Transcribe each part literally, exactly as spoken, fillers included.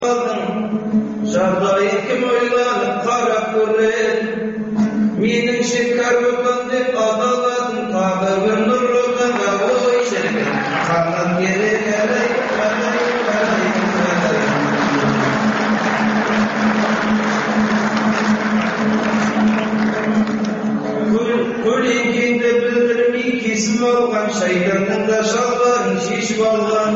Жағдайын кім ойланып қарап көрер, менің шекар өтін деп аталатын тағы бір нұр отанға ой шіркін қанат керек әлей, әлей, әлей, әлей. Көлеңкеңді білдірмей кесіп алған шайтанның да шалбарын шешіп алған.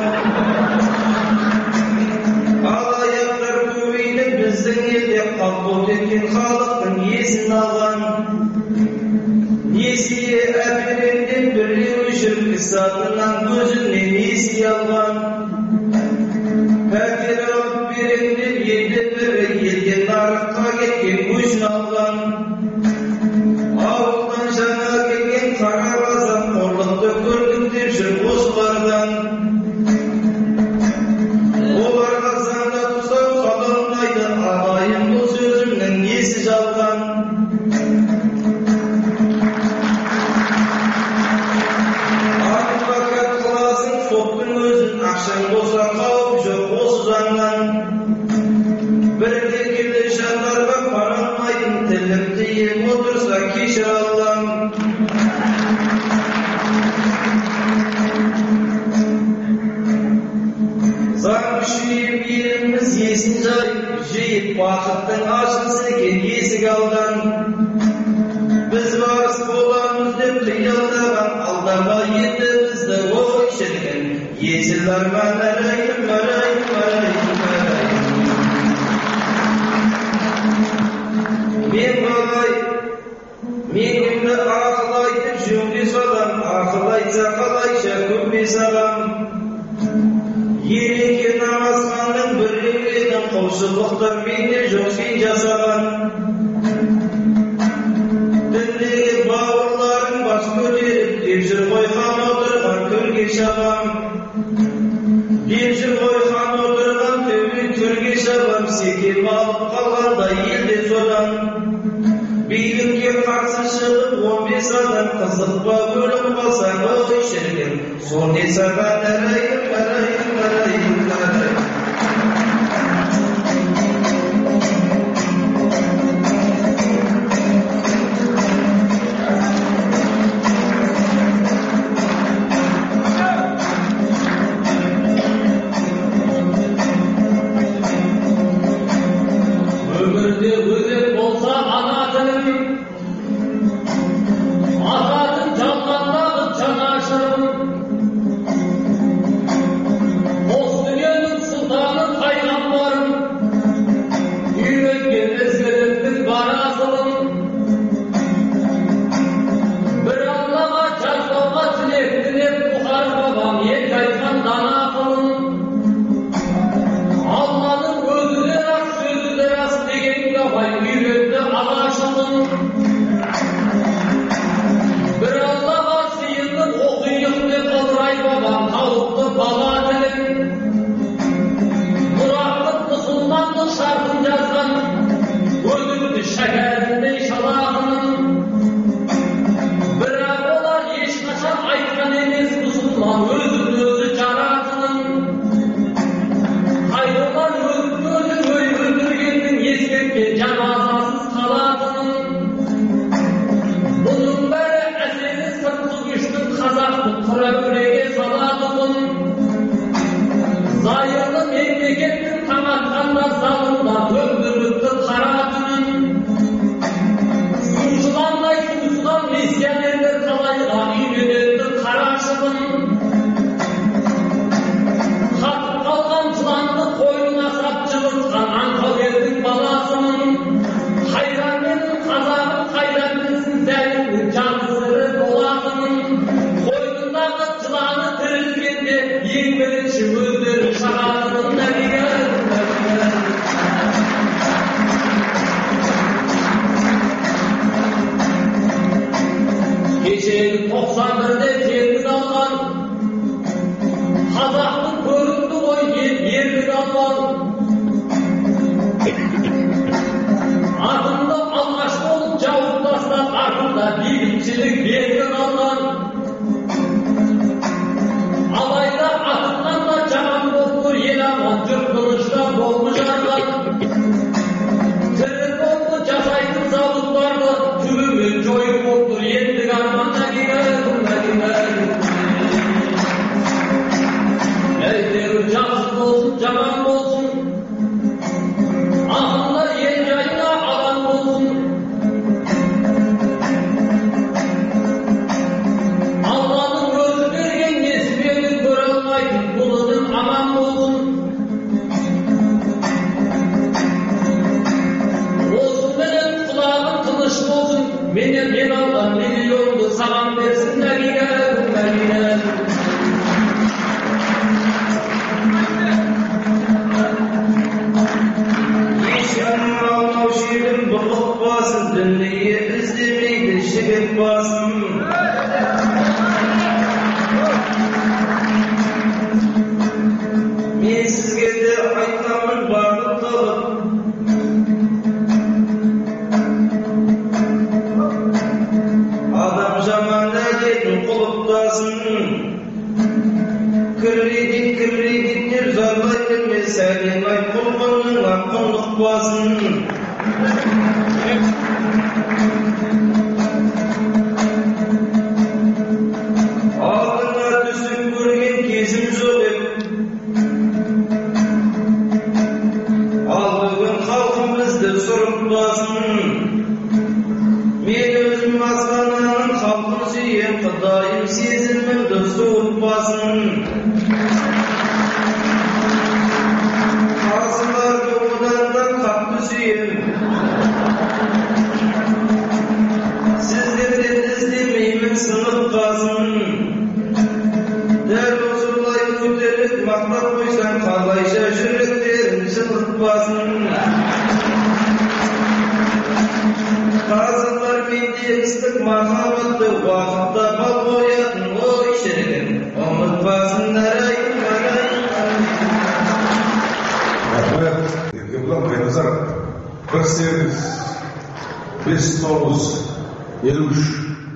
Алаяқтар көбейді біздің елде, қалпот еткен халықтың есін алған. Несие әперем деп біреуі жүріп сатынан көзінен несие алған. Пәтер алып берем деп енді бірі елден нарыққа кеткен өзін алған. Ауылдан жаңа келген қара қазақ қорлықты көрдік деп жүр осылардан. Оларға заңда тұсау қаланбайды, ағайын бұл сөзімнің несі жалған. Адвокат қыласың соттың өзін, ақшаң болса қауіп жоқ осы заңнан. Бірде келді жандарға паралмайтын тілімді ем отырса кешір Аллам. Заң күшейіп еліміз есін жайып, жиып бақыттың ашылсын екен есік алдан. Біз барыс боламыз деп қиялдаған, алдама енді бізді ой шіркін. Есіл арман әлейкім, әлейкім, әлейкім, әлейкім. Мен бағай, мен кімді ақыл айтып жөнге салам, ақыл айтса қалайша көмбе сағам. Ереке намазханның біреу едің, құлшылықтар менде жоқ сен жасаған. Діндегі бауырларың бас көтеріп, деп жүр ғой хан отырған төрге шабам. Деп жүр ғой хан отырған төбе төрге шабам. Секем алып қалғанда елде содан. Билікке қарсы шығып он бес адам, қызықпа бөліп қалсаң ой шіркін. Сол не саған әрайым, әрайым, әрайым, әрайым. Өмірде өзек болса ана тілім, ататын жалғандағы жанашырым. Осы дүниенің сұлтаны пайғамбарым, үйреткен ізгіліктің бар асылым. Бір Аллаға жазбауға тілек тілеп, бұқар бабам ел айтқан дана ақылым. Алланың өзі рас, сөзі рас дегенге абай үйретті алашылым. Бір Аллаға сиынып оқиық деп ылғай бабам тауықты бала тілін. Мұраттық мұсылмандық шартын жазған, өзімді шәкәріндей шалағының. Бірақ олар ешқашан айтқан емес, мұсылман өзін өзі жаратының. Қайрылар өзін өзі ой өлтіргеннің ескерткен жаназасыз қалатының. Бұның бәрі әсері сыртқы күштің қазақтың құра бүреге салатының. Зайырлы мемлекеттің таң атқанда залында төндіріпті қаратының. Сушыландай суысқан миссионерлер қалайға үйренетті қарашығын. Қатып қалған жыланды қойнына сап жығысқан аңқау елдің баласының. Қайран менің қазағым қайран білсін зәлімнің жанысыры болатының. Қойнындағы жыланы тірілгенде ең бірінші өздері шағатының нәбиген. Кешегі тоқсан бірде теңіз алған, қазақтың көрінді ғой ерлік алған. Артында алғаш болып жауып тастап, артында бейбітшілік белгі қалған. Алайда атынан да жаман болып тұр ел аман, жұрт тыныштан болмыш жолды саған берсін Мәдина, Мәдина. Ешкім алмаушы едім бұлық басын, дүние іздемейді жігіт басын. Мен сізге де айтамын бағып қалып, адам жаман әдетін құлыптасын. Кредит, кредиттер зарлай берме, сәлем айт құлқынның аққұндық басын. Алдыңа түсіп көрген кезім жоқ ек, ал бүгін халқым бізді сұрыптасын. Мен өзім астананың халқын сүйем, Құдайым сезімімді суытпасын. Қазыларды одан да қатты сүйем, сіздерден іздемеймін сынып қазын. Дәл осылай көтеріліп мақтап қойсаң, қалайша жүректерін жылытпасын. Қазылар менде ыстық махаббатты уақытта бал қоятын, ой шіркін, ұмытпасын әрайым, әрайым. Рахмет, Еркебұлан Қайназар, бір сегіз, бес тоғыз, елу үш.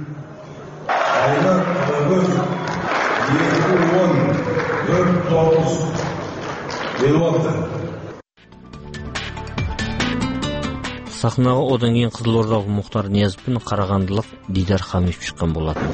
Айнар Қабыр, екі он, төрт тоғыз, елу алты. Сахнаға одан кейін Қызылордалық Мұхтар Ниязов пен қарағандылық Дидар Хамишев шыққан болатын.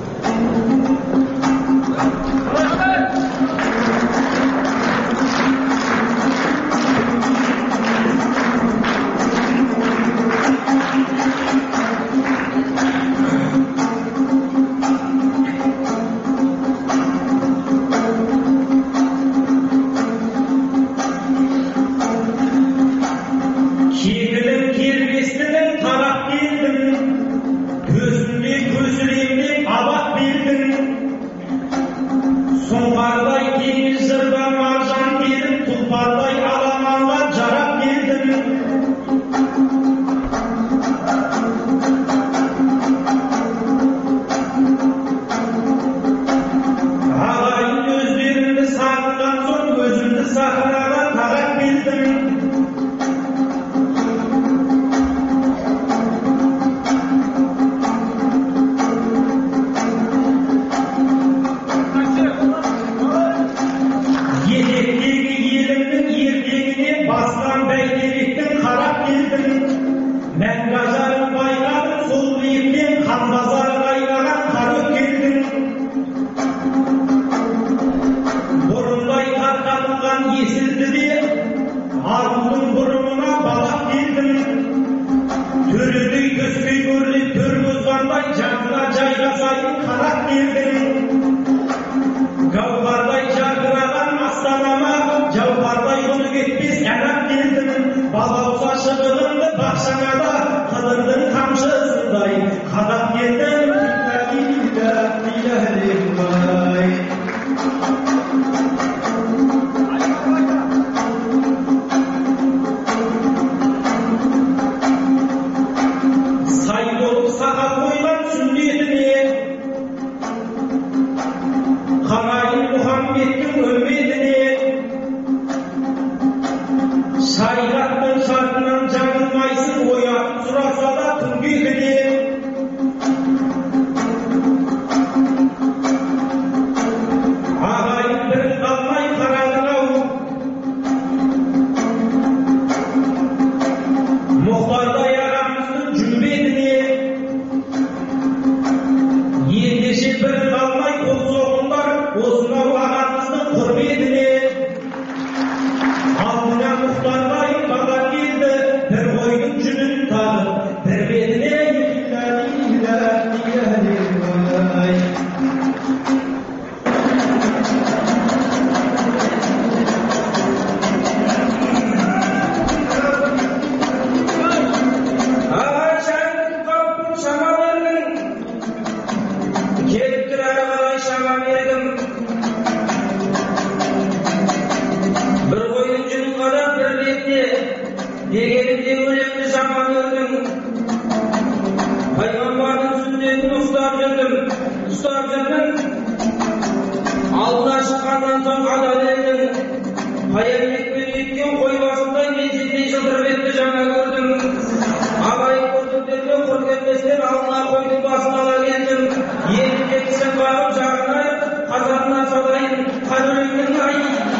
дегенде өлеңді жаман өлдің. Пайғамбардың сүннетін ұстап жүрдім, ұстап жүрдім. Алдына шыққаннан соң адал елдің. Қаянбекпен еткен қой басындай мен сендей жылтыр бетті жаңа көрдім. Абай көрдіктерге құр кетпестен алдына қойдың басын ала келдім. Елінде кісі бағып жағына қазанына салайын қадіріңнің ай.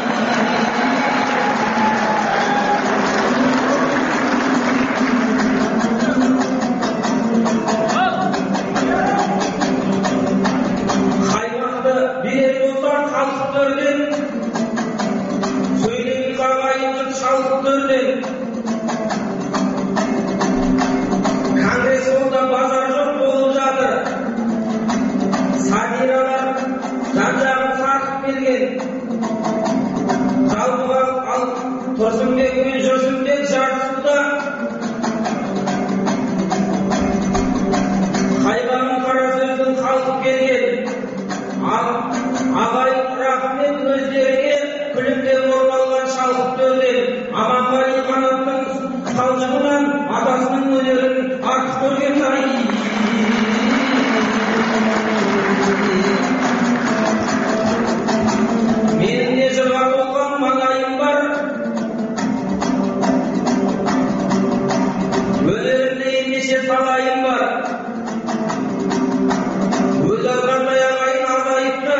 Қаймақты берер болсаң халық төрден, сөйлейтін ағайынның шалық төрден. Конгресс қолда базар жоқ болып жатыр. Сатиралар жан-жағын сатып келген. Жалпыға ал Тұрсынбек пен Жүрсінбек жарысуда. Қайбағын қара сөздің халық келген. Ағай рахмет өздеріне күлімдеп орналған шалық төрден. Аманғали қанаттың қалжыңынан атасының өнерін артық көрген ай. Менің де жырға толған маңайым бар. Өнерімде ендеше талайым бар. Өз азғандай ағайын азайыпты.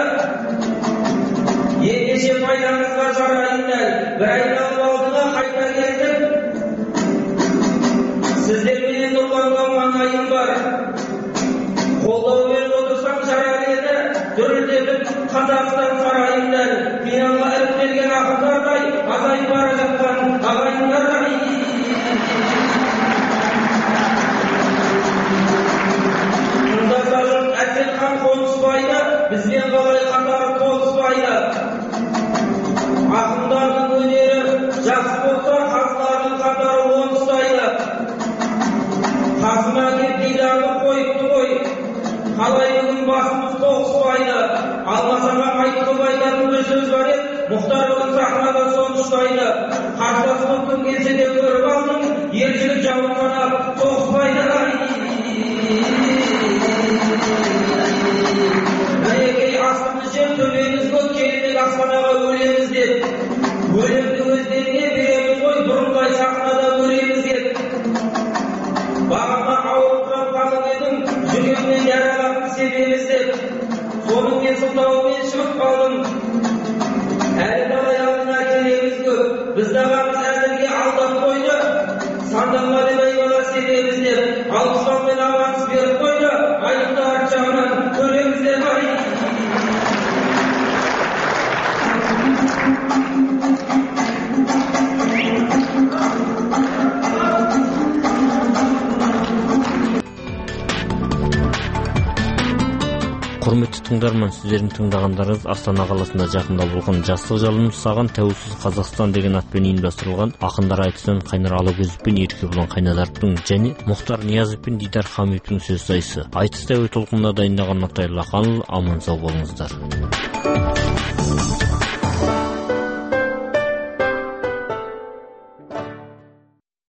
Ендеше пайдаңызға жарайындар. Бір айналып алдыға қайта келдім. Сіздерменен нұрланған маңайым бар. Қолдаумен отырсам жарар еді. Дүрілдетіп Қазақстан сарайындар. Финалға іріктелген ақындардай азайып бара жатқан ағайындардай. Тыңдаса жұрт Әселхан қоныспайды, бізбен қалай қатары толыспайды. Ақындардың өнері жақсы болса, қазылардың қатары он ұстайды. Қасыма кеп дидарды қойыпты ғой, қалай бүгін басымыз тоғыспайды. Алмасаға айтқып айтатын бір сөз бар еді, Мұхтар бүгін сахнада соны ұстайды. Қарсыласып кім келсе де көріп алдым, ержігіт жауын қанап тоғыспайды. Әйекей астымыз жер, төбеміз көк, келмек аспанаға өлеміз деп. Өлемді өздеріне береміз ғой, бұрындай сахнада көреміз деп. Бағыма ауырып қалып едім, жүргенмен яралатын себеміз деп. Соның мен сылтауымен шығып қалдым. Әлі талай алдына келеміз көп, бізді ағамыз әзірге алдап қойды. Сандалма деп айбала себеміз деп, алпыстаумен аванс беріп қойды. Айықты арт жағынан көреміз деп ай. Құрметті тыңдарман, сіздердің тыңдағандарыңыз Астана қаласында жақында болған жастық жалынымыз саған тәуелсіз Қазақстан деген атпен ұйымдастырылған ақындар айтысынан Қайнар Алагөзов пен Еркебұлан Қайназаровтың және Мұхтар Ниязов пен Дидар Хамиевтің сөз сайысы. Айтыс тәуе толқынына дайындаған Натай Лақанұлы, аман сау болыңыздар.